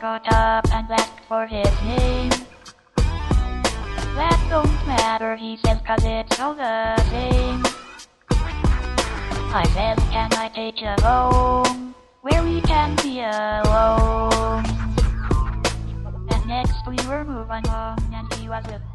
caught up and asked for his name. That don't matter, he says, 'cause it's all the same. I said, can I take you home, where we can be alone? And next we were moving on, and he was with